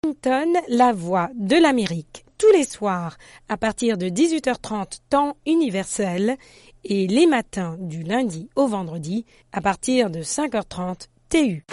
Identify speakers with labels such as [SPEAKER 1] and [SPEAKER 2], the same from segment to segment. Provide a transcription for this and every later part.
[SPEAKER 1] Washington, la voix de l'Amérique, tous les soirs à partir de 18h30 temps universel et les matins du lundi au vendredi à partir de 5h30 TU.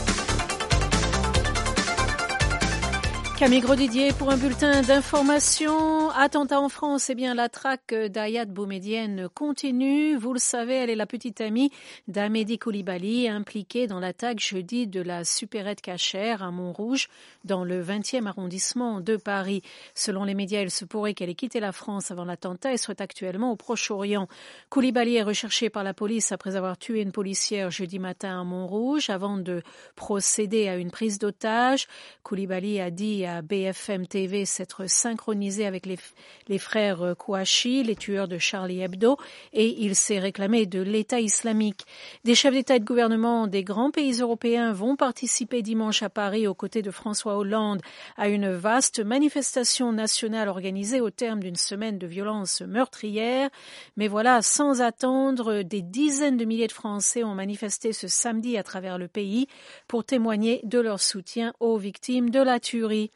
[SPEAKER 2] Camille Grosdidier pour un bulletin d'information. Attentat en France, eh bien la traque d'Ayad Boumedienne continue. Vous le savez, elle est la petite amie d'Amédi Coulibaly, impliquée dans l'attaque jeudi de la supérette cachère à Montrouge, dans le 20e arrondissement de Paris. Selon les médias, il se pourrait qu'elle ait quitté la France avant l'attentat et soit actuellement au Proche-Orient. Coulibaly est recherchée par la police après avoir tué une policière jeudi matin à Montrouge avant de procéder à une prise d'otage. Coulibaly a dit à BFM TV s'être synchronisé avec les frères Kouachi, les tueurs de Charlie Hebdo, et il s'est réclamé de l'État islamique. Des chefs d'État et de gouvernement des grands pays européens vont participer dimanche à Paris aux côtés de François Hollande à une vaste manifestation nationale organisée au terme d'une semaine de violences meurtrières. Mais voilà, sans attendre, des dizaines de milliers de Français ont manifesté ce samedi à travers le pays pour témoigner de leur soutien aux victimes de la tuerie.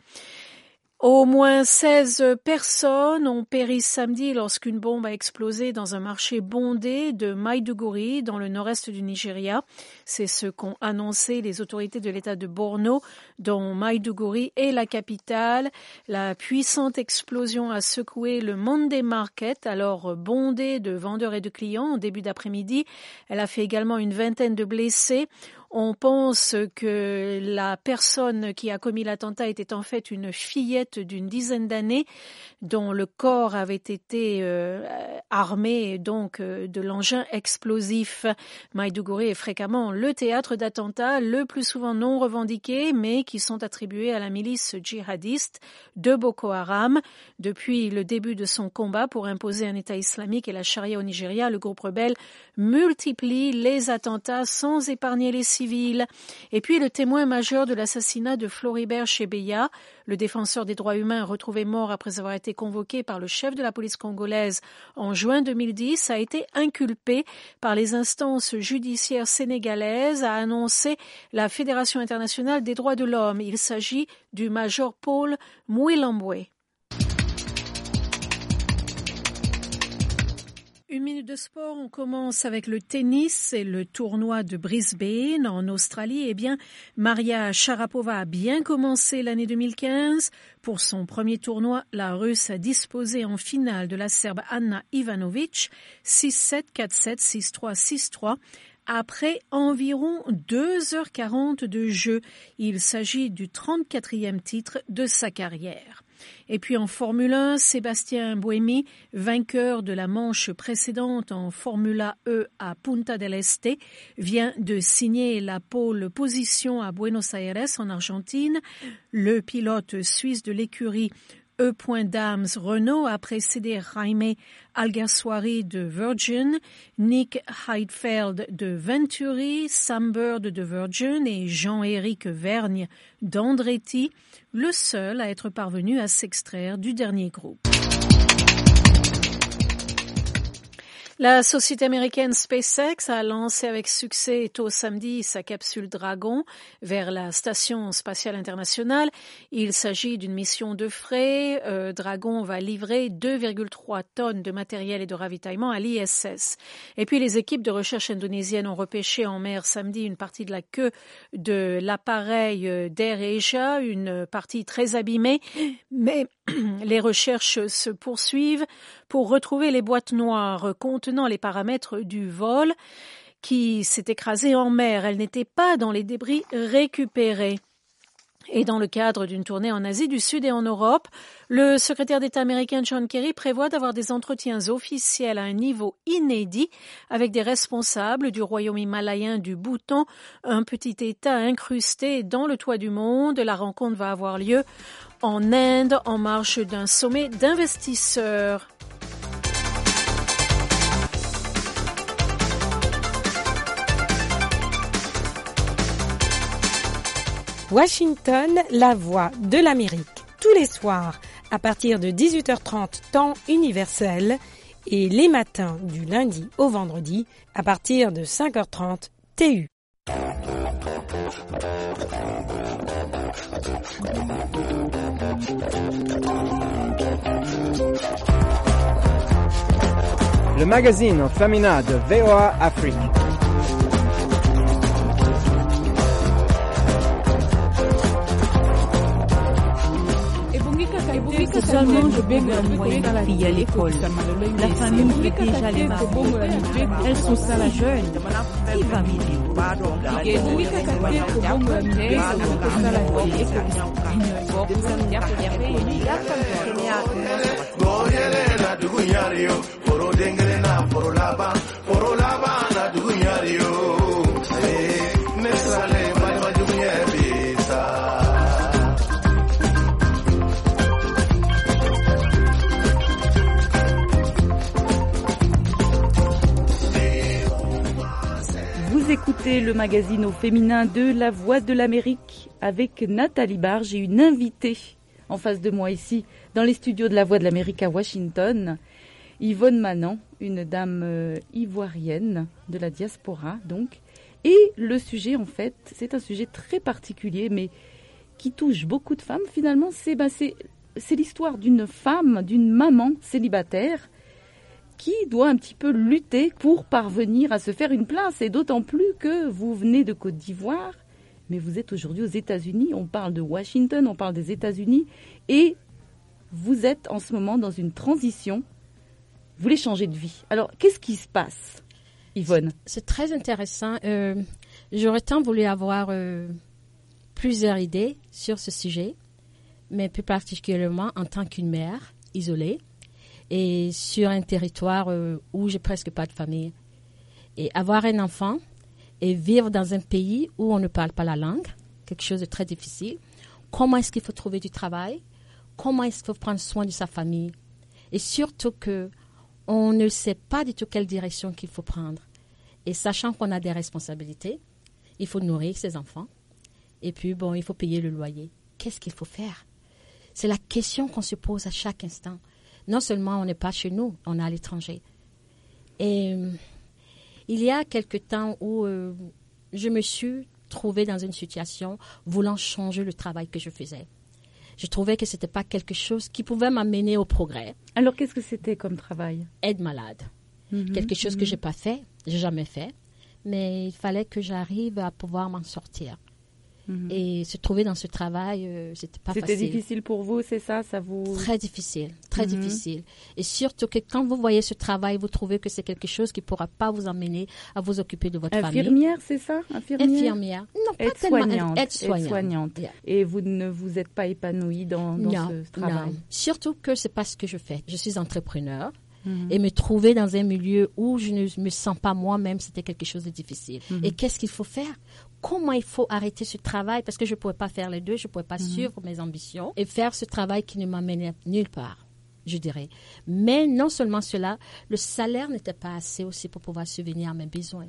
[SPEAKER 2] Au moins 16 personnes ont péri samedi lorsqu'une bombe a explosé dans un marché bondé de Maiduguri, dans le nord-est du Nigeria. C'est ce qu'ont annoncé les autorités de l'État de Borno, dont Maiduguri est la capitale. La puissante explosion a secoué le Monday Market, alors bondé de vendeurs et de clients, au début d'après-midi. Elle a fait également une vingtaine de blessés. On pense que la personne qui a commis l'attentat était en fait une fillette d'une dizaine d'années dont le corps avait été armé donc de l'engin explosif. Maiduguri est fréquemment le théâtre d'attentats, le plus souvent non revendiqués, mais qui sont attribués à la milice djihadiste de Boko Haram. Depuis le début de son combat pour imposer un État islamique et la charia au Nigeria, le groupe rebelle multiplie les attentats sans épargner les civils. Et puis le témoin majeur de l'assassinat de Floribert Chebeya, le défenseur des droits humains retrouvé mort après avoir été convoqué par le chef de la police congolaise en juin 2010, a été inculpé par les instances judiciaires sénégalaises, a annoncé la Fédération internationale des droits de l'homme. Il s'agit du major Paul Mouilambwe. Une minute de sport, on commence avec le tennis et le tournoi de Brisbane en Australie. Eh bien, Maria Sharapova a bien commencé l'année 2015. Pour son premier tournoi, la Russe a disposé en finale de la Serbe Ana Ivanovic 6-7, 4-7, 6-3, 6-3. Après environ 2h40 de jeu, il s'agit du 34e titre de sa carrière. Et puis en Formule 1, Sébastien Buemi, vainqueur de la manche précédente en Formula E à Punta del Este, vient de signer la pole position à Buenos Aires en Argentine. Le pilote suisse de l'écurie E.Dams Renault a précédé Jaime Alguersuari de Virgin, Nick Heidfeld de Venturi, Sam Bird de Virgin et Jean-Éric Vergne d'Andretti, le seul à être parvenu à s'extraire du dernier groupe. La société américaine SpaceX a lancé avec succès tôt samedi sa capsule Dragon vers la Station spatiale internationale. Il s'agit d'une mission de frais. Dragon va livrer 2,3 tonnes de matériel et de ravitaillement à l'ISS. Et puis les équipes de recherche indonésiennes ont repêché en mer samedi une partie de la queue de l'appareil d'AirAsia, une partie très abîmée, mais les recherches se poursuivent pour retrouver les boîtes noires contenant les paramètres du vol qui s'est écrasé en mer. Elle n'était pas dans les débris récupérés. Et dans le cadre d'une tournée en Asie du Sud et en Europe, le secrétaire d'État américain John Kerry prévoit d'avoir des entretiens officiels à un niveau inédit avec des responsables du royaume himalayen du Bhoutan, un petit État incrusté dans le toit du monde. La rencontre va avoir lieu en Inde en marge d'un sommet d'investisseurs.
[SPEAKER 1] Washington, la voix de l'Amérique, tous les soirs à partir de 18h30 temps universel et les matins du lundi au vendredi à partir de 5h30 TU.
[SPEAKER 3] Le magazine féminin de VOA Afrique.
[SPEAKER 4] Seulement je baigne la moyenne fille à l'école. La famille fait déjà les marques. Elles sont ça la jeune. Qui va m'aider? Vous écoutez le magazine au féminin de La Voix de l'Amérique avec Nathalie Barre. J'ai une invitée en face de moi ici, dans les studios de La Voix de l'Amérique à Washington. Yvonne Manant, une dame ivoirienne de la diaspora, donc. Et le sujet, en fait, c'est un sujet très particulier, mais qui touche beaucoup de femmes. Finalement, c'est l'histoire d'une femme, d'une maman célibataire, qui doit un petit peu lutter pour parvenir à se faire une place. Et d'autant plus que vous venez de Côte d'Ivoire, mais vous êtes aujourd'hui aux États-Unis. On parle de Washington, on parle des États-Unis. Et vous êtes en ce moment dans une transition. Vous voulez changer de vie. Alors, qu'est-ce qui se passe, Yvonne?
[SPEAKER 5] C'est très intéressant. J'aurais tant voulu avoir plusieurs idées sur ce sujet, mais plus particulièrement en tant qu'une mère isolée, et sur un territoire où j'ai presque pas de famille. Et avoir un enfant et vivre dans un pays où on ne parle pas la langue, quelque chose de très difficile. Comment est-ce qu'il faut trouver du travail? Comment est-ce qu'il faut prendre soin de sa famille? Et surtout que on ne sait pas du tout quelle direction qu'il faut prendre. Et sachant qu'on a des responsabilités, il faut nourrir ses enfants. Et puis, il faut payer le loyer. Qu'est-ce qu'il faut faire? C'est la question qu'on se pose à chaque instant. Non seulement on n'est pas chez nous, on est à l'étranger. Et il y a quelque temps où je me suis trouvée dans une situation voulant changer le travail que je faisais. Je trouvais que ce n'était pas quelque chose qui pouvait m'amener au progrès.
[SPEAKER 4] Alors, qu'est-ce que c'était comme travail?
[SPEAKER 5] Aide malade. Quelque chose que je n'ai jamais fait. Mais il fallait que j'arrive à pouvoir m'en sortir. Et se trouver dans ce travail, c'était pas facile.
[SPEAKER 4] C'était difficile pour vous, c'est ça?
[SPEAKER 5] Très difficile, très difficile. Et surtout que quand vous voyez ce travail, vous trouvez que c'est quelque chose qui ne pourra pas vous emmener à vous occuper de votre famille.
[SPEAKER 4] Infirmière, c'est ça?
[SPEAKER 5] Infirmière. Non, pas tellement. Aide-soignante.
[SPEAKER 4] Et vous ne vous êtes pas épanouie dans ce travail?
[SPEAKER 5] Non, surtout que ce n'est pas ce que je fais. Je suis entrepreneur. Et me trouver dans un milieu où je ne me sens pas moi-même, c'était quelque chose de difficile. Et qu'est-ce qu'il faut faire? Comment il faut arrêter ce travail? Parce que je ne pourrais pas faire les deux, je ne pourrais pas suivre mes ambitions et faire ce travail qui ne m'amène nulle part, je dirais. Mais non seulement cela, le salaire n'était pas assez aussi pour pouvoir subvenir à mes besoins.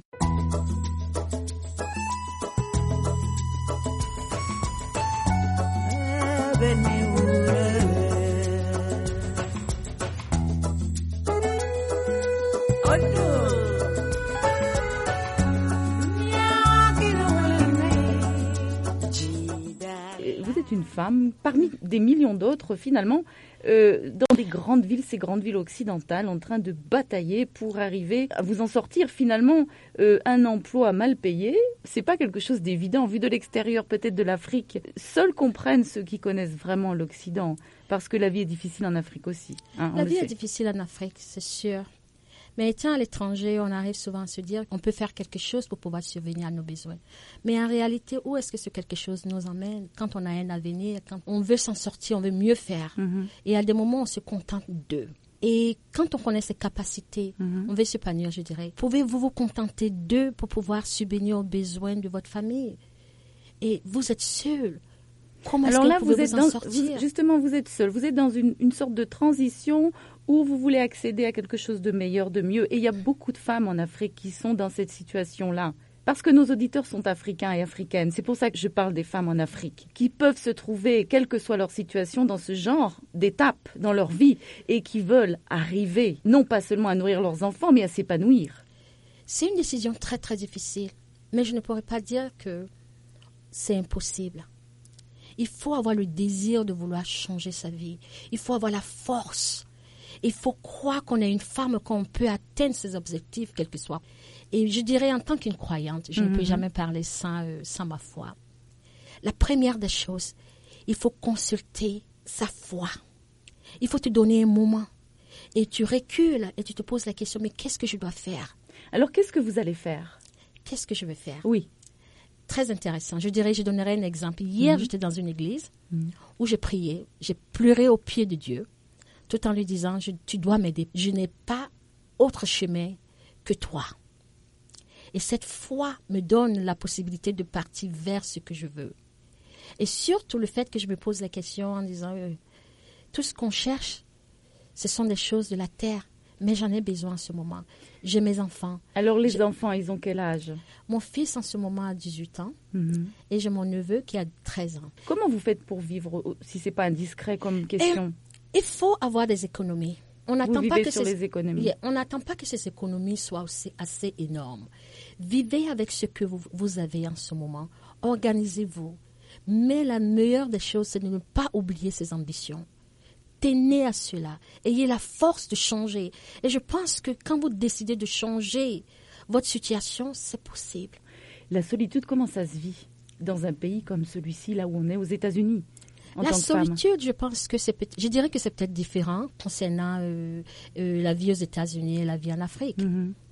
[SPEAKER 4] Vous êtes une femme parmi des millions d'autres finalement dans des grandes villes, ces grandes villes occidentales, en train de batailler pour arriver à vous en sortir. Finalement, un emploi mal payé, c'est pas quelque chose d'évident vu de l'extérieur peut-être de l'Afrique. Seuls comprennent ceux qui connaissent vraiment l'Occident, parce que la vie est difficile en Afrique aussi.
[SPEAKER 5] La vie est difficile en Afrique, c'est sûr. Mais étant à l'étranger, on arrive souvent à se dire qu'on peut faire quelque chose pour pouvoir subvenir à nos besoins. Mais en réalité, où est-ce que ce quelque chose nous emmène quand on a un avenir, quand on veut s'en sortir, on veut mieux faire. Et à des moments, on se contente d'eux. Et quand on connaît ses capacités, on veut s'épanouir, je dirais. Pouvez-vous vous contenter d'eux pour pouvoir subvenir aux besoins de votre famille? Et vous êtes seul. Comment est-ce que vous pouvez en sortir?
[SPEAKER 4] Justement, vous êtes seul. Vous êtes dans une sorte de transition où vous voulez accéder à quelque chose de meilleur, de mieux. Et il y a beaucoup de femmes en Afrique qui sont dans cette situation-là. Parce que nos auditeurs sont africains et africaines. C'est pour ça que je parle des femmes en Afrique, qui peuvent se trouver, quelle que soit leur situation, dans ce genre d'étape dans leur vie et qui veulent arriver, non pas seulement à nourrir leurs enfants, mais à s'épanouir.
[SPEAKER 5] C'est une décision très, très difficile. Mais je ne pourrais pas dire que c'est impossible. Il faut avoir le désir de vouloir changer sa vie. Il faut avoir la force. Il faut croire qu'on est une femme, qu'on peut atteindre ses objectifs, quel que soit. Et je dirais, en tant qu'une croyante, je ne peux jamais parler sans ma foi. La première des choses, il faut consulter sa foi. Il faut te donner un moment. Et tu recules et tu te poses la question, mais qu'est-ce que je dois faire?
[SPEAKER 4] Alors, qu'est-ce que vous allez faire?
[SPEAKER 5] Qu'est-ce que je vais faire?
[SPEAKER 4] Oui.
[SPEAKER 5] Très intéressant. Je donnerai un exemple. Hier, j'étais dans une église où j'ai prié, j'ai pleuré aux pieds de Dieu, tout en lui disant, tu dois m'aider. Je n'ai pas autre chemin que toi. Et cette foi me donne la possibilité de partir vers ce que je veux. Et surtout le fait que je me pose la question en disant, tout ce qu'on cherche, ce sont des choses de la terre. Mais j'en ai besoin en ce moment. J'ai mes enfants.
[SPEAKER 4] Alors les enfants, ils ont quel âge?
[SPEAKER 5] Mon fils en ce moment a 18 ans et j'ai mon neveu qui a 13 ans.
[SPEAKER 4] Comment vous faites pour vivre, si ce n'est pas indiscret comme question?
[SPEAKER 5] Il faut avoir des économies. On n'attend pas que
[SPEAKER 4] les économies.
[SPEAKER 5] On n'attend pas que ces économies soient aussi assez énormes. Vivez avec ce que vous avez en ce moment. Organisez-vous. Mais la meilleure des choses, c'est de ne pas oublier ses ambitions. Tenez à cela. Ayez la force de changer. Et je pense que quand vous décidez de changer votre situation, c'est possible.
[SPEAKER 4] La solitude, comment ça se vit dans un pays comme celui-ci, là où on est, aux États-Unis?
[SPEAKER 5] La solitude, je pense que je dirais que c'est peut-être différent concernant la vie aux États-Unis et la vie en Afrique.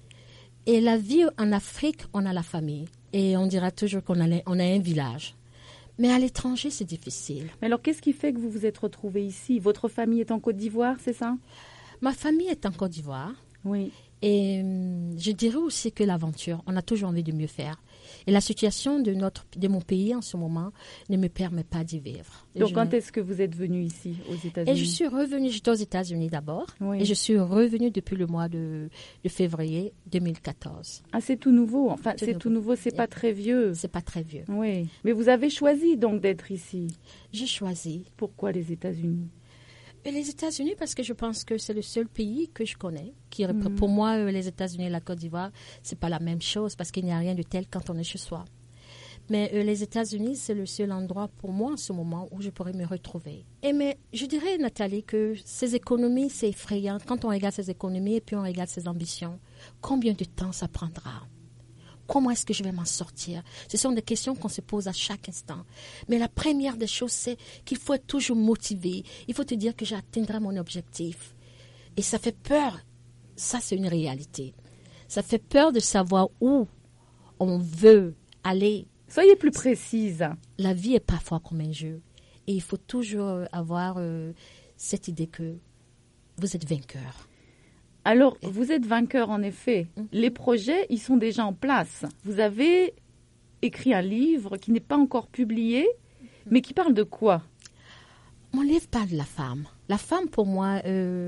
[SPEAKER 5] Et la vie en Afrique, on a la famille. Et on dira toujours qu'on a un village. Mais à l'étranger, c'est difficile.
[SPEAKER 4] Mais alors, qu'est-ce qui fait que vous vous êtes retrouvés ici? Votre famille est en Côte d'Ivoire, c'est ça?
[SPEAKER 5] Ma famille est en Côte d'Ivoire.
[SPEAKER 4] Oui.
[SPEAKER 5] Et je dirais aussi que l'aventure, on a toujours envie de mieux faire. Et la situation de mon pays en ce moment ne me permet pas d'y vivre.
[SPEAKER 4] Donc, quand est-ce que vous êtes venu ici, aux États-Unis?
[SPEAKER 5] Et je suis revenue, j'étais aux États-Unis d'abord.
[SPEAKER 4] Oui.
[SPEAKER 5] Et je suis revenue depuis le mois de février 2014.
[SPEAKER 4] Ah, c'est tout nouveau. Enfin, c'est tout nouveau, c'est pas très vieux.
[SPEAKER 5] C'est pas très vieux.
[SPEAKER 4] Oui. Mais vous avez choisi donc d'être ici.
[SPEAKER 5] J'ai choisi.
[SPEAKER 4] Pourquoi les États-Unis?
[SPEAKER 5] Et les États-Unis, parce que je pense que c'est le seul pays que je connais. Pour moi, les États-Unis et la Côte d'Ivoire, c'est pas la même chose parce qu'il n'y a rien de tel quand on est chez soi. Mais les États-Unis, c'est le seul endroit pour moi en ce moment où je pourrais me retrouver. Mais je dirais, Nathalie, que ces économies, c'est effrayant. Quand on regarde ces économies et puis on regarde ses ambitions, combien de temps ça prendra? Comment est-ce que je vais m'en sortir? Ce sont des questions qu'on se pose à chaque instant. Mais la première des choses, c'est qu'il faut être toujours motivé. Il faut te dire que j'atteindrai mon objectif. Et ça fait peur. Ça, c'est une réalité. Ça fait peur de savoir où on veut aller.
[SPEAKER 4] Soyez plus précise.
[SPEAKER 5] La vie est parfois comme un jeu. Et il faut toujours avoir cette idée que vous êtes vainqueur.
[SPEAKER 4] Alors, vous êtes vainqueur en effet. Les projets, ils sont déjà en place. Vous avez écrit un livre qui n'est pas encore publié, mais qui parle de quoi?
[SPEAKER 5] Mon livre parle de la femme. La femme, pour moi,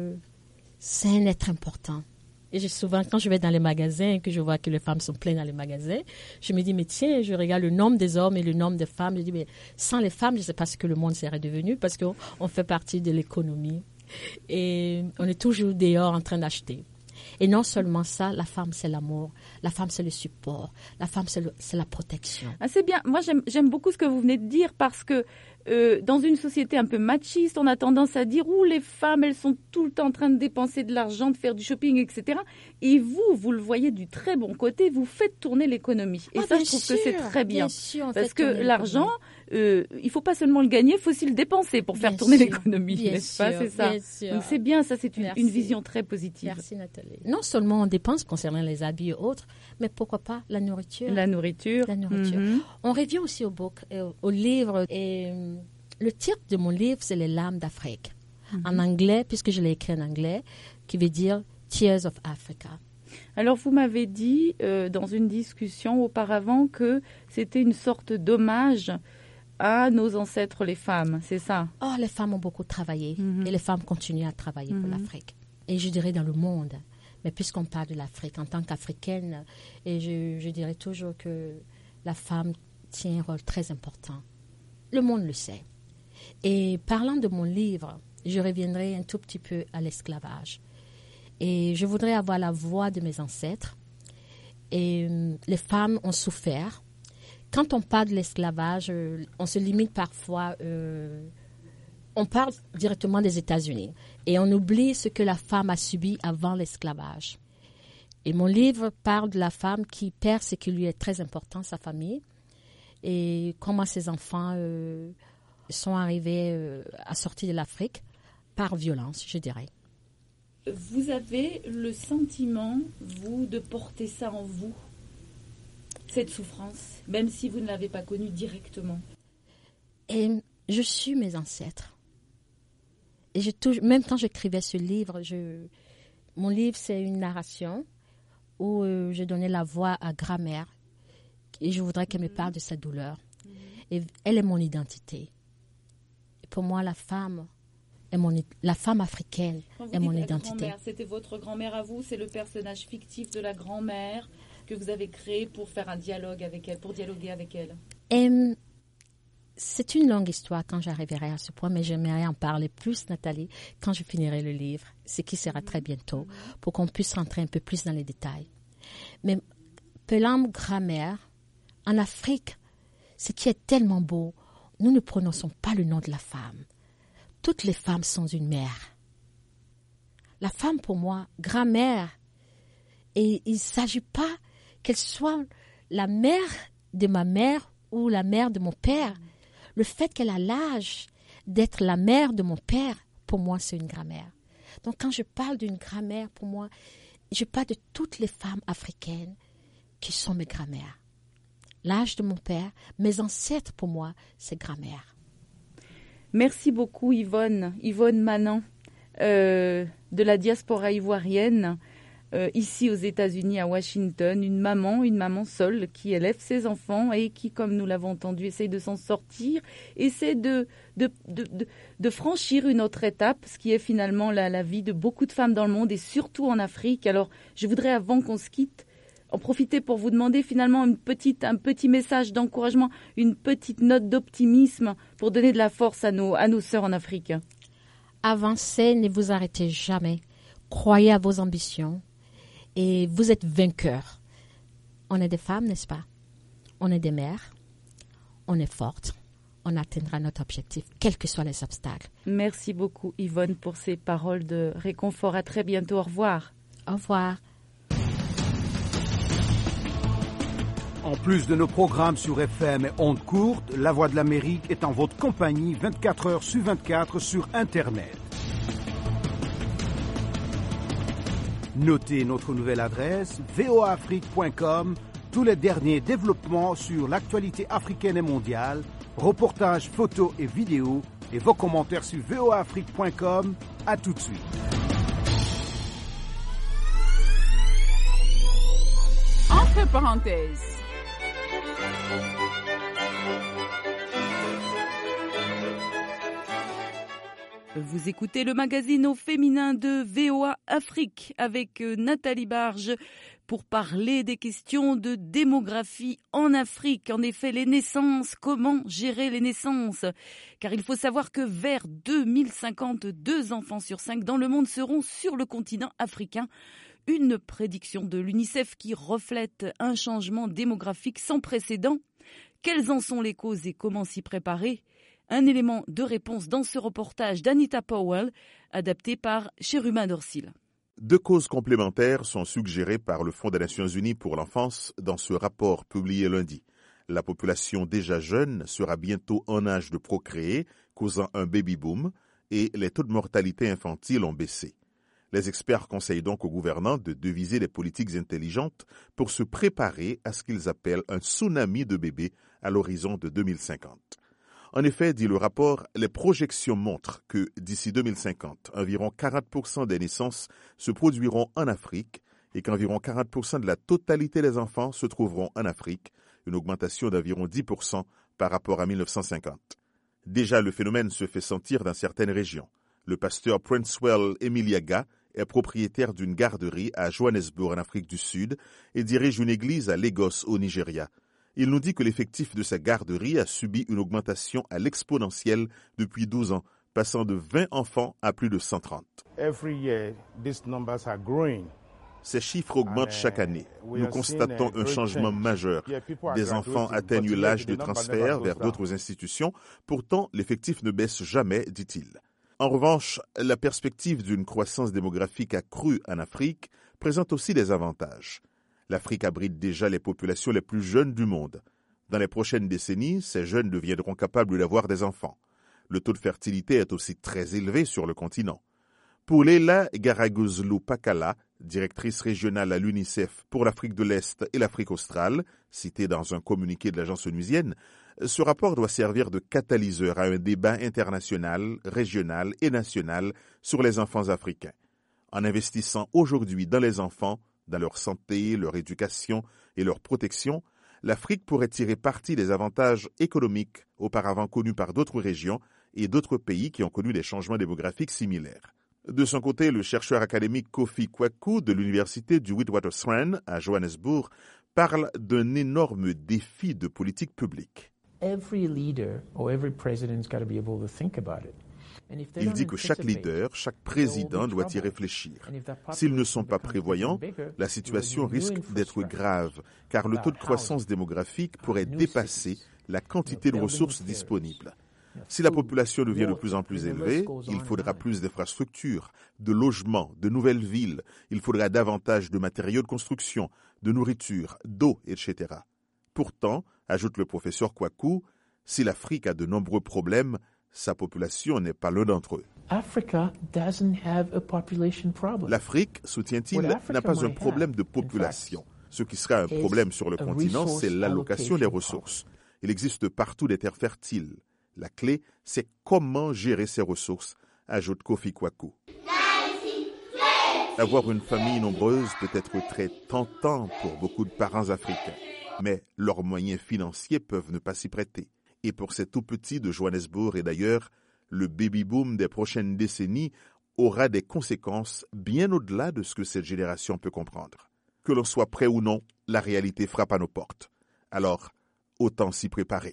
[SPEAKER 5] c'est un être important. Et souvent, quand je vais dans les magasins et que je vois que les femmes sont pleines dans les magasins, je me dis, mais tiens, je regarde le nombre des hommes et le nombre des femmes. Je dis, mais sans les femmes, je ne sais pas ce que le monde serait devenu parce qu'on fait partie de l'économie. Et on est toujours dehors en train d'acheter. Et non seulement ça, la femme, c'est l'amour. La femme, c'est le support. La femme, c'est la protection.
[SPEAKER 4] Ah, c'est bien. Moi, j'aime beaucoup ce que vous venez de dire parce que dans une société un peu machiste, on a tendance à dire « les femmes, elles sont tout le temps en train de dépenser de l'argent, de faire du shopping, etc. » Et vous le voyez du très bon côté, vous faites tourner l'économie. Et ça, je trouve que c'est très bien. Parce que l'argent, il ne faut pas seulement le gagner, il faut aussi le dépenser pour faire tourner l'économie, n'est-ce pas? C'est ça. Donc c'est bien, ça c'est une vision très positive.
[SPEAKER 5] Merci Nathalie. Non seulement on dépense concernant les habits et autres, mais pourquoi pas la nourriture.
[SPEAKER 4] La nourriture.
[SPEAKER 5] On revient aussi au livre. Et le titre de mon livre, c'est Les larmes d'Afrique. En anglais, puisque je l'ai écrit en anglais, qui veut dire Tears of Africa.
[SPEAKER 4] Alors, vous m'avez dit dans une discussion auparavant que c'était une sorte d'hommage à nos ancêtres, les femmes, c'est ça?
[SPEAKER 5] Oh, les femmes ont beaucoup travaillé et les femmes continuent à travailler pour l'Afrique. Et je dirais dans le monde. Mais puisqu'on parle de l'Afrique, en tant qu'Africaine, et je dirais toujours que la femme tient un rôle très important. Le monde le sait. Et parlant de mon livre, je reviendrai un tout petit peu à l'esclavage. Et je voudrais avoir la voix de mes ancêtres. Et les femmes ont souffert quand on parle de l'esclavage, on se limite parfois, on parle directement des États-Unis et on oublie ce que la femme a subi avant l'esclavage. Et mon livre parle de la femme qui perd ce qui lui est très important, sa famille, et comment ses enfants sont arrivés à sortir de l'Afrique par violence, je dirais.
[SPEAKER 4] Vous avez le sentiment, vous, de porter ça en vous, cette souffrance, même si vous ne l'avez pas connue directement?
[SPEAKER 5] Et je suis mes ancêtres. Et même quand j'écrivais ce livre, mon livre, c'est une narration où je donnais la voix à grand-mère. Et je voudrais qu'elle me parle de sa douleur. Et elle est mon identité. Et pour moi, la femme africaine est mon identité.
[SPEAKER 4] C'était votre grand-mère à vous? C'est le personnage fictif de la grand-mère que vous avez créé pour faire un dialogue avec elle, pour dialoguer avec elle?
[SPEAKER 5] Et c'est une longue histoire quand j'arriverai à ce point, mais j'aimerais en parler plus, Nathalie, quand je finirai le livre, ce qui sera très bientôt, pour qu'on puisse rentrer un peu plus dans les détails. Mais Pelam grand-mère, en Afrique, ce qui est tellement beau, nous ne prononçons pas le nom de la femme. Toutes les femmes sont une mère. La femme, pour moi, grand-mère, et il ne s'agit pas qu'elle soit la mère de ma mère ou la mère de mon père. Le fait qu'elle a l'âge d'être la mère de mon père, pour moi, c'est une grand-mère. Donc, quand je parle d'une grand-mère, pour moi, je parle de toutes les femmes africaines qui sont mes grand-mères. L'âge de mon père, mes ancêtres, pour moi, c'est grand-mère.
[SPEAKER 4] Merci beaucoup, Yvonne Manant, de la diaspora ivoirienne, ici aux États-Unis, à Washington, une maman seule qui élève ses enfants et qui, comme nous l'avons entendu, essaie de s'en sortir, essaie de franchir une autre étape, ce qui est finalement la vie de beaucoup de femmes dans le monde et surtout en Afrique. Alors, je voudrais, avant qu'on se quitte, en profiter pour vous demander finalement un petit message d'encouragement, une petite note d'optimisme pour donner de la force à nos sœurs en Afrique.
[SPEAKER 5] Avancez, ne vous arrêtez jamais. Croyez à vos ambitions et vous êtes vainqueurs. On est des femmes, n'est-ce pas? On est des mères. On est fortes. On atteindra notre objectif, quels que soient les obstacles.
[SPEAKER 4] Merci beaucoup, Yvonne, pour ces paroles de réconfort. À très bientôt. Au revoir.
[SPEAKER 5] Au revoir.
[SPEAKER 3] En plus de nos programmes sur FM et ondes courtes, La Voix de l'Amérique est en votre compagnie 24 heures sur 24 sur Internet. Notez notre nouvelle adresse voaafrique.com, tous les derniers développements sur l'actualité africaine et mondiale, reportages, photos et vidéos, et vos commentaires sur voaafrique.com. À tout de suite.
[SPEAKER 6] Entre parenthèses.
[SPEAKER 4] Vous écoutez le magazine au féminin de VOA Afrique avec Nathalie Barge pour parler des questions de démographie en Afrique. En effet, les naissances, comment gérer les naissances? Car il faut savoir que vers 2050, 2 enfants sur 5 dans le monde seront sur le continent africain. Une prédiction de l'UNICEF qui reflète un changement démographique sans précédent. Quelles en sont les causes et comment s'y préparer? Un élément de réponse dans ce reportage d'Anita Powell, adapté par Cheruma Dorsil.
[SPEAKER 7] 2 causes complémentaires sont suggérées par le Fonds des Nations Unies pour l'enfance dans ce rapport publié lundi. La population déjà jeune sera bientôt en âge de procréer, causant un baby-boom, et les taux de mortalité infantile ont baissé. Les experts conseillent donc aux gouvernants de deviser des politiques intelligentes pour se préparer à ce qu'ils appellent un tsunami de bébés à l'horizon de 2050. En effet, dit le rapport, les projections montrent que d'ici 2050, environ 40% des naissances se produiront en Afrique et qu'environ 40% de la totalité des enfants se trouveront en Afrique, une augmentation d'environ 10% par rapport à 1950. Déjà, le phénomène se fait sentir dans certaines régions. Le pasteur Princewell Emiliaga est propriétaire d'une garderie à Johannesburg en Afrique du Sud et dirige une église à Lagos au Nigeria. Il nous dit que l'effectif de sa garderie a subi une augmentation à l'exponentielle depuis 12 ans, passant de 20 enfants à plus de 130.
[SPEAKER 8] Every year, these numbers are growing.
[SPEAKER 7] Ces chiffres augmentent chaque année. Nous constatons un changement majeur. Des enfants atteignent l'âge de transfert vers d'autres institutions. Pourtant, l'effectif ne baisse jamais, dit-il. En revanche, la perspective d'une croissance démographique accrue en Afrique présente aussi des avantages. L'Afrique abrite déjà les populations les plus jeunes du monde. Dans les prochaines décennies, ces jeunes deviendront capables d'avoir des enfants. Le taux de fertilité est aussi très élevé sur le continent. Pour Leila Garaguzlu-Pakala, directrice régionale à l'UNICEF pour l'Afrique de l'Est et l'Afrique australe, citée dans un communiqué de l'agence onusienne, ce rapport doit servir de catalyseur à un débat international, régional et national sur les enfants africains. En investissant aujourd'hui dans les enfants, dans leur santé, leur éducation et leur protection, l'Afrique pourrait tirer parti des avantages économiques auparavant connus par d'autres régions et d'autres pays qui ont connu des changements démographiques similaires. De son côté, le chercheur académique Kofi Kwaku de l'université du Witwatersrand à Johannesburg parle d'un énorme défi de politique publique. Il dit que chaque leader, chaque président doit y réfléchir. S'ils ne sont pas prévoyants, la situation risque d'être grave, car le taux de croissance démographique pourrait dépasser la quantité de ressources disponibles. Si la population devient de plus en plus élevée, il faudra plus d'infrastructures, de logements, de nouvelles villes, il faudra davantage de matériaux de construction, de nourriture, d'eau, etc. Pourtant, ajoute le professeur Kwaku, si l'Afrique a de nombreux problèmes, sa population n'est pas l'un d'entre eux. L'Afrique, soutient-il, n'a pas un problème de population. Ce qui sera un problème sur le continent, c'est l'allocation des ressources. Il existe partout des terres fertiles. La clé, c'est comment gérer ces ressources, ajoute Kofi Kwaku. Avoir une famille nombreuse peut être très tentant pour beaucoup de parents africains, mais leurs moyens financiers peuvent ne pas s'y prêter. Et pour ces tout-petits de Johannesburg et d'ailleurs, le baby-boom des prochaines décennies aura des conséquences bien au-delà de ce que cette génération peut comprendre. Que l'on soit prêt ou non, la réalité frappe à nos portes. Alors, autant s'y préparer.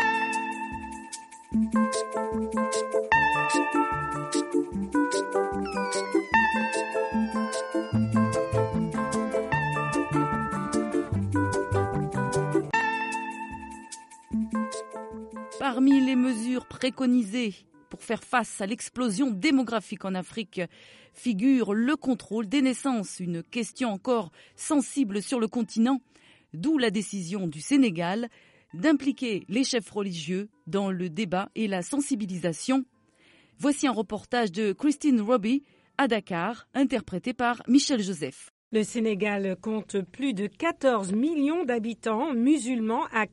[SPEAKER 4] Parmi les mesures préconisées pour faire face à l'explosion démographique en Afrique figure le contrôle des naissances, une question encore sensible sur le continent, d'où la décision du Sénégal d'impliquer les chefs religieux dans le débat et la sensibilisation. Voici un reportage de Christine Roby à Dakar, interprété par Michel Joseph.
[SPEAKER 1] Le Sénégal compte plus de 14 millions d'habitants musulmans à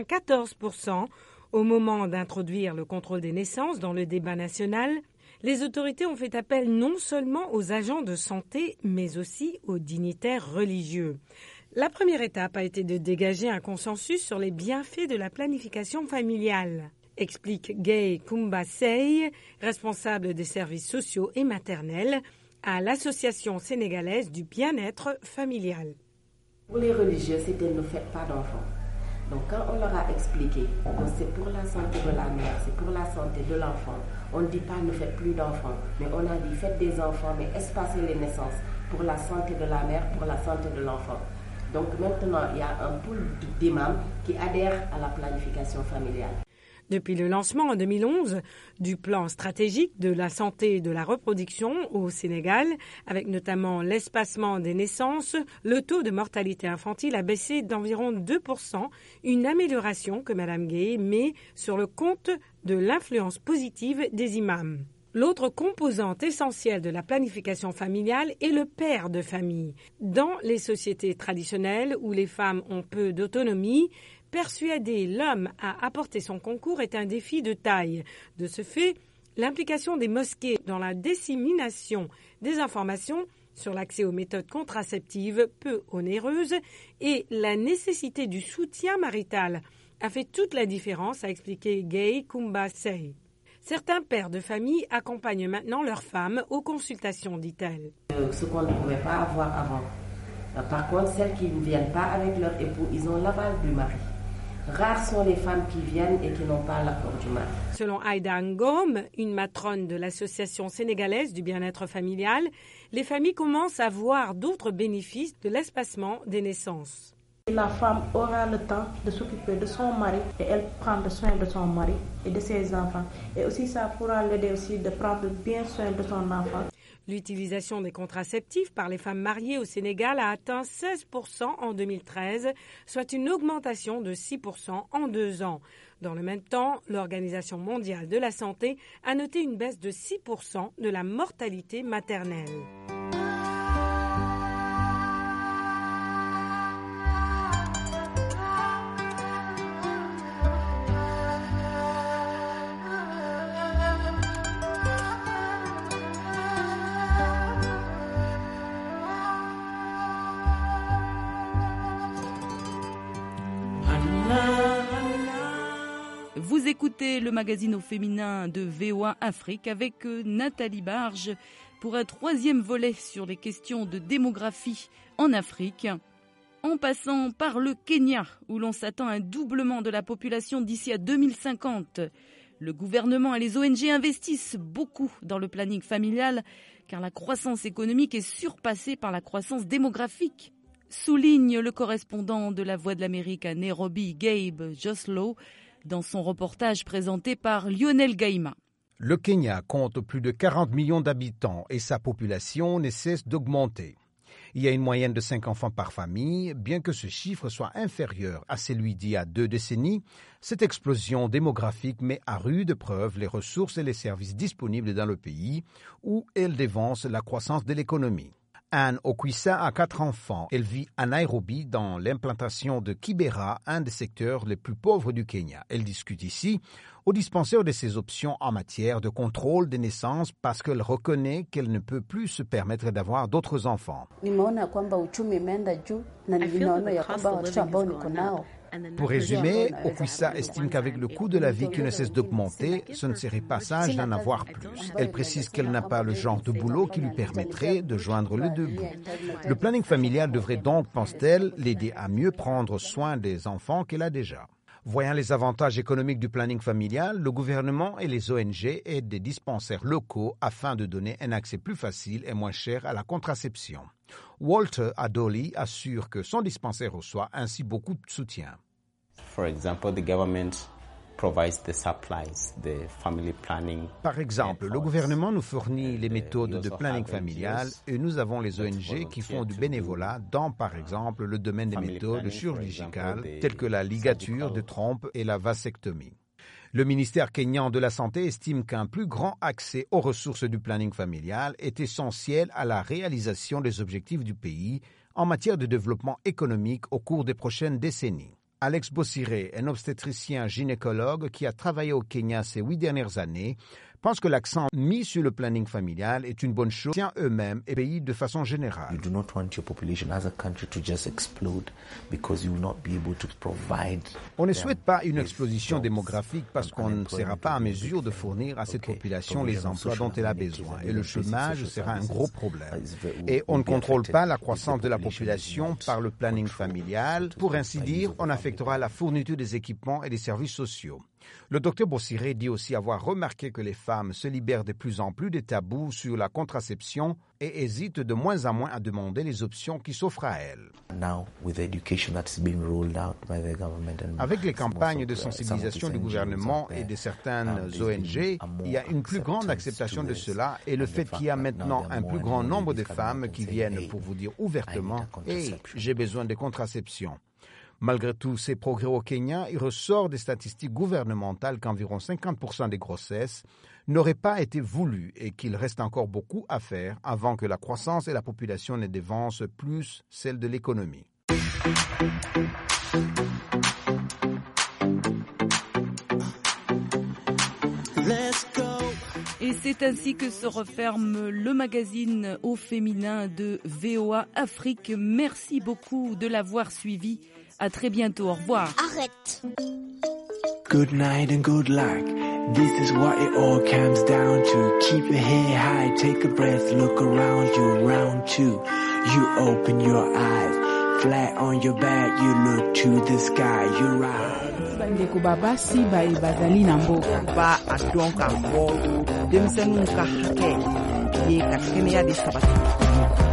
[SPEAKER 1] 94%. Au moment d'introduire le contrôle des naissances dans le débat national, les autorités ont fait appel non seulement aux agents de santé, mais aussi aux dignitaires religieux. La première étape a été de dégager un consensus sur les bienfaits de la planification familiale, explique Gay Kumba-Sey, responsable des services sociaux et maternels à l'Association sénégalaise du bien-être familial.
[SPEAKER 8] Pour les religieux, c'était ne faites pas d'enfants. Donc quand on leur a expliqué que c'est pour la santé de la mère, c'est pour la santé de l'enfant, on ne dit pas ne faites plus d'enfants, mais on a dit faites des enfants, mais espacez les naissances pour la santé de la mère, pour la santé de l'enfant. Donc maintenant, il y a un pool d'imams qui adhèrent à la planification familiale.
[SPEAKER 1] Depuis le lancement en 2011 du plan stratégique de la santé et de la reproduction au Sénégal, avec notamment l'espacement des naissances, le taux de mortalité infantile a baissé d'environ 2%, une amélioration que Mme Gay met sur le compte de l'influence positive des imams. L'autre composante essentielle de la planification familiale est le père de famille. Dans les sociétés traditionnelles où les femmes ont peu d'autonomie, persuader l'homme à apporter son concours est un défi de taille. De ce fait, l'implication des mosquées dans la dissémination des informations sur l'accès aux méthodes contraceptives peu onéreuses et la nécessité du soutien marital a fait toute la différence, a expliqué Gay Kumba-Sey. Certains pères de famille accompagnent maintenant leurs femmes aux consultations, dit-elle.
[SPEAKER 8] Ce qu'on ne pouvait pas avoir avant. Par contre, celles qui ne viennent pas avec leur époux, ils ont l'aval du mari. Rares sont les femmes qui viennent et qui n'ont pas l'accord du mari.
[SPEAKER 1] Selon Aïda Ngom, une matrone de l'Association sénégalaise du bien-être familial, les familles commencent à voir d'autres bénéfices de l'espacement des naissances.
[SPEAKER 9] La femme aura le temps de s'occuper de son mari et elle prend soin de son mari et de ses enfants. Et aussi ça pourra l'aider aussi de prendre bien soin de son enfant.
[SPEAKER 1] L'utilisation des contraceptifs par les femmes mariées au Sénégal a atteint 16% en 2013, soit une augmentation de 6% en 2 ans. Dans le même temps, l'Organisation mondiale de la santé a noté une baisse de 6% de la mortalité maternelle.
[SPEAKER 4] Vous écoutez le magazine au féminin de VOA Afrique avec Nathalie Barge pour un 3e volet sur les questions de démographie en Afrique, en passant par le Kenya où l'on s'attend à un doublement de la population d'ici à 2050. Le gouvernement et les ONG investissent beaucoup dans le planning familial car la croissance économique est surpassée par la croissance démographique, souligne le correspondant de La Voix de l'Amérique à Nairobi, Gabe Joslow, dans son reportage présenté par Lionel Gaïma.
[SPEAKER 3] Le Kenya compte plus de 40 millions d'habitants et sa population ne cesse d'augmenter. Il y a une moyenne de 5 enfants par famille. Bien que ce chiffre soit inférieur à celui d'il y a 2 décennies, cette explosion démographique met à rude preuve les ressources et les services disponibles dans le pays où elle dévance la croissance de l'économie. Anne Okwisa a 4 enfants. Elle vit à Nairobi dans l'implantation de Kibera, un des secteurs les plus pauvres du Kenya. Elle discute ici au dispensaire de ses options en matière de contrôle des naissances parce qu'elle reconnaît qu'elle ne peut plus se permettre d'avoir d'autres enfants. Pour résumer, Okwisa estime qu'avec le coût de la vie qui ne cesse d'augmenter, ce ne serait pas sage d'en avoir plus. Elle précise qu'elle n'a pas le genre de boulot qui lui permettrait de joindre les 2 bouts. Le planning familial devrait donc, pense-t-elle, l'aider à mieux prendre soin des enfants qu'elle a déjà. Voyant les avantages économiques du planning familial, le gouvernement et les ONG aident des dispensaires locaux afin de donner un accès plus facile et moins cher à la contraception. Walter Adoli assure que son dispensaire reçoit ainsi beaucoup de soutien. Par exemple, le gouvernement nous fournit les méthodes de planning familial et nous avons les ONG qui font du bénévolat dans, par exemple, le domaine des méthodes chirurgicales telles que la ligature de trompe et la vasectomie. Le ministère kényan de la Santé estime qu'un plus grand accès aux ressources du planning familial est essentiel à la réalisation des objectifs du pays en matière de développement économique au cours des prochaines décennies. Alex Bossiré, un obstétricien gynécologue qui a travaillé au Kenya ces 8 dernières années, pense que l'accent mis sur le planning familial est une bonne chose, tient eux-mêmes et pays de façon générale. On ne souhaite pas une explosion démographique parce qu'on ne sera pas en mesure de fournir à cette population les emplois dont elle a besoin et le chômage sera un gros problème. Et on ne contrôle pas la croissance de la population par le planning familial. Pour ainsi dire, on affectera la fourniture des équipements et des services sociaux. Le docteur Bossiré dit aussi avoir remarqué que les femmes se libèrent de plus en plus des tabous sur la contraception et hésitent de moins en moins à demander les options qui s'offrent à elles. Avec les campagnes de sensibilisation du gouvernement et de certaines ONG, il y a une plus grande acceptation de cela et le fait qu'il y a maintenant un plus grand nombre de femmes qui viennent pour vous dire ouvertement « Hey, j'ai besoin de contraception ». Malgré tous ces progrès au Kenya, il ressort des statistiques gouvernementales qu'environ 50% des grossesses n'auraient pas été voulues et qu'il reste encore beaucoup à faire avant que la croissance et la population ne dévancent plus celle de l'économie.
[SPEAKER 4] Et c'est ainsi que se referme le magazine au féminin de VOA Afrique. Merci beaucoup de l'avoir suivi. À très bientôt. Au revoir.
[SPEAKER 10] Arrête. Good night and good luck. This is what it all comes down to. Keep your head high, take a breath, look around you, round 2. You open your eyes, flat on your back, you look to the sky, you're right.
[SPEAKER 6] ndeko babasi baye bazali na mboka
[SPEAKER 11] ba a dɔn k'a fɔ denmisɛnninw ka hakɛ ye ka kɛnɛya de sabati.